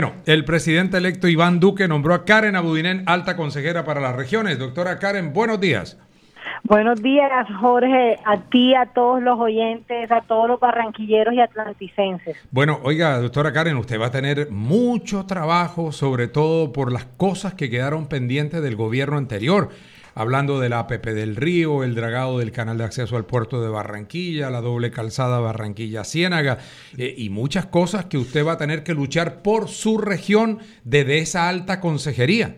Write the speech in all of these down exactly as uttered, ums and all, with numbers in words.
Bueno, el presidente electo Iván Duque nombró a Karen Abudinen alta consejera para las regiones. Doctora Karen, buenos días. Buenos días, Jorge, a ti, a todos los oyentes, a todos los barranquilleros y atlanticenses. Bueno, oiga, doctora Karen, usted va a tener mucho trabajo, sobre todo por las cosas que quedaron pendientes del gobierno anterior. Hablando de la A P P del Río, el dragado del canal de acceso al puerto de Barranquilla, la doble calzada Barranquilla-Ciénaga eh, y muchas cosas que usted va a tener que luchar por su región desde esa alta consejería.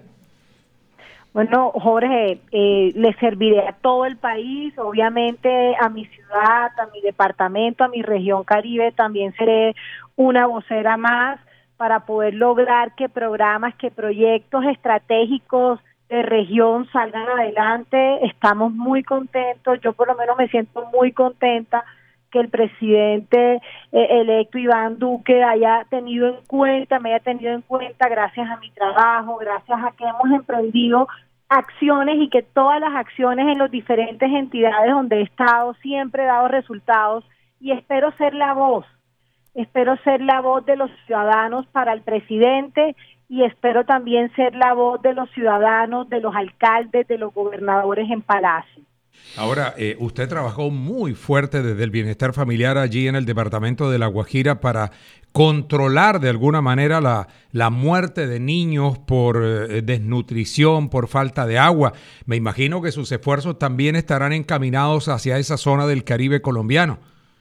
Bueno, Jorge, eh, le serviré a todo el país, obviamente a mi ciudad, a mi departamento, a mi región Caribe, también seré una vocera más para poder lograr que programas, que proyectos estratégicos de región salgan adelante. Estamos muy contentos, yo por lo menos me siento muy contenta que el presidente eh, electo Iván Duque haya tenido en cuenta, me haya tenido en cuenta gracias a mi trabajo, gracias a que hemos emprendido acciones y que todas las acciones en las diferentes entidades donde he estado siempre he dado resultados y espero ser la voz, espero ser la voz de los ciudadanos para el presidente y espero también ser la voz de los ciudadanos, de los alcaldes, de los gobernadores en Palacio. Ahora, eh, usted trabajó muy fuerte desde el bienestar familiar allí en el departamento de La Guajira para controlar de alguna manera la, la muerte de niños por eh, desnutrición, por falta de agua. Me imagino que sus esfuerzos también estarán encaminados hacia esa zona del Caribe colombiano.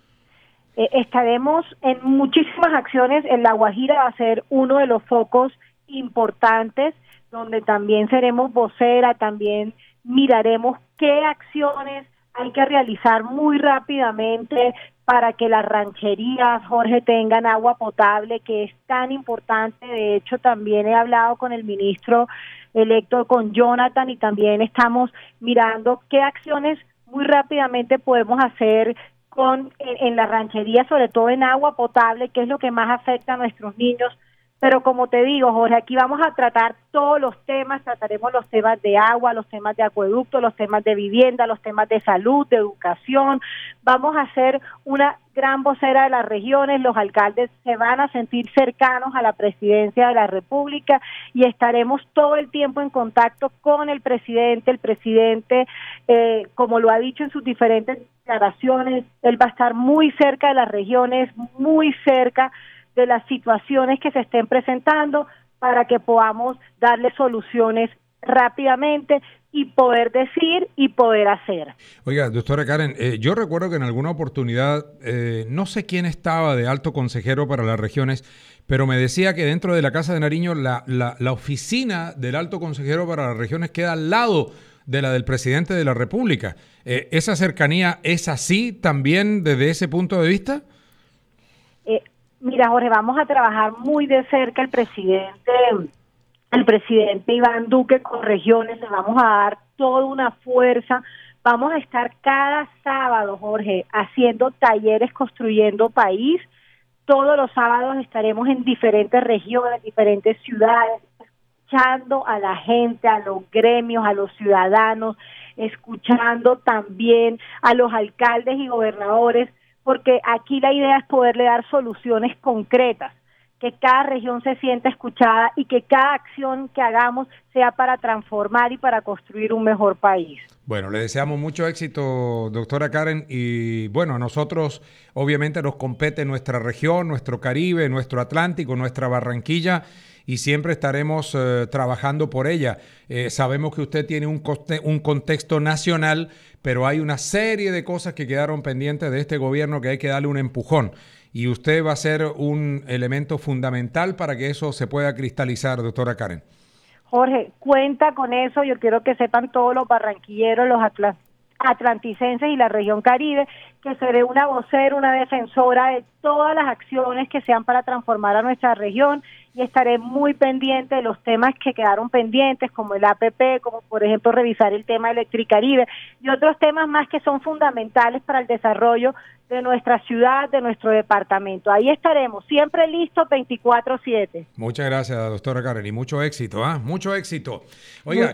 Eh, estaremos en muchísimas acciones. En La Guajira va a ser uno de los focos importantes, donde también seremos vocera, también miraremos qué acciones hay que realizar muy rápidamente para que las rancherías, Jorge, tengan agua potable, que es tan importante. De hecho, también he hablado con el ministro electo, con Jonathan, y también estamos mirando qué acciones muy rápidamente podemos hacer con en, en las rancherías, sobre todo en agua potable, que es lo que más afecta a nuestros niños. Pero como te digo, Jorge, aquí vamos a tratar todos los temas, trataremos los temas de agua, los temas de acueducto, los temas de vivienda, los temas de salud, de educación. Vamos a ser una gran vocera de las regiones, los alcaldes se van a sentir cercanos a la presidencia de la República y estaremos todo el tiempo en contacto con el presidente. El presidente, eh, como lo ha dicho en sus diferentes declaraciones, él va a estar muy cerca de las regiones, muy cerca de las situaciones que se estén presentando para que podamos darle soluciones rápidamente y poder decir y poder hacer. Oiga, doctora Karen, eh, yo recuerdo que en alguna oportunidad, eh, no sé quién estaba de alto consejero para las regiones, pero me decía que dentro de la Casa de Nariño la, la, la oficina del alto consejero para las regiones queda al lado de la del presidente de la República. Eh, ¿Esa cercanía es así también desde ese punto de vista? Eh, Mira, Jorge, vamos a trabajar muy de cerca el presidente, el presidente Iván Duque con regiones, le vamos a dar toda una fuerza. Vamos a estar cada sábado, Jorge, haciendo talleres construyendo país. Todos los sábados estaremos en diferentes regiones, diferentes ciudades, escuchando a la gente, a los gremios, a los ciudadanos, escuchando también a los alcaldes y gobernadores, porque aquí la idea es poderle dar soluciones concretas, que cada región se sienta escuchada y que cada acción que hagamos sea para transformar y para construir un mejor país. Bueno, le deseamos mucho éxito, doctora Karen, y bueno, a nosotros obviamente nos compete nuestra región, nuestro Caribe, nuestro Atlántico, nuestra Barranquilla, y siempre estaremos eh, trabajando por ella. Eh, sabemos que usted tiene un, coste, un contexto nacional, pero hay una serie de cosas que quedaron pendientes de este gobierno que hay que darle un empujón. Y usted va a ser un elemento fundamental para que eso se pueda cristalizar, doctora Karen. Jorge, cuenta con eso. Yo quiero que sepan todos los barranquilleros, los atl- atlanticenses y la región Caribe, que seré una vocera, una defensora de todas las acciones que sean para transformar a nuestra región, y estaré muy pendiente de los temas que quedaron pendientes, como el A P P, como por ejemplo revisar el tema Electricaribe y otros temas más que son fundamentales para el desarrollo de nuestra ciudad, de nuestro departamento. Ahí estaremos, siempre listos veinticuatro siete. Muchas gracias, doctora Karen, y mucho éxito, ¿ah? ¿eh? Mucho éxito. Oiga,